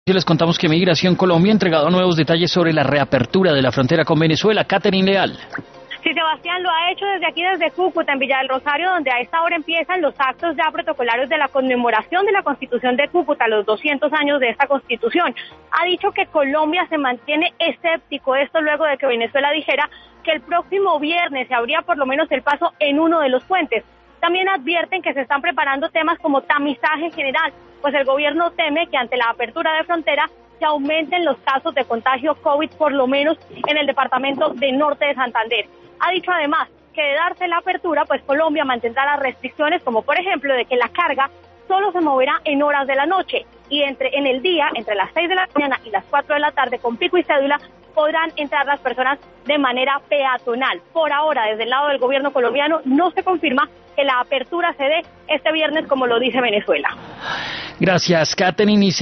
Y les contamos que Migración Colombia ha entregado nuevos detalles sobre la reapertura de la frontera con Venezuela. Catherine Leal. Sí, Sebastián, lo ha hecho desde Cúcuta, en Villa del Rosario, donde a esta hora empiezan los actos ya protocolarios de la conmemoración de la Constitución de Cúcuta, los 200 años de esta Constitución. Ha dicho que Colombia se mantiene escéptico, esto luego de que Venezuela dijera que el próximo viernes se abría por lo menos el paso en uno de los puentes. También advierten que se están preparando temas como tamizaje general, pues el gobierno teme que ante la apertura de frontera se aumenten los casos de contagio COVID, por lo menos en el departamento de Norte de Santander. Ha dicho además que de darse la apertura, pues Colombia mantendrá las restricciones, como por ejemplo de que la carga solo se moverá en horas de la noche y en el día, entre las 6 de la mañana y las 4 de la tarde, con pico y cédula, podrán entrar las personas de manera peatonal. Por ahora, desde el lado del gobierno colombiano, no se confirma que la apertura se dé este viernes, como lo dice Venezuela. Gracias, Catherine.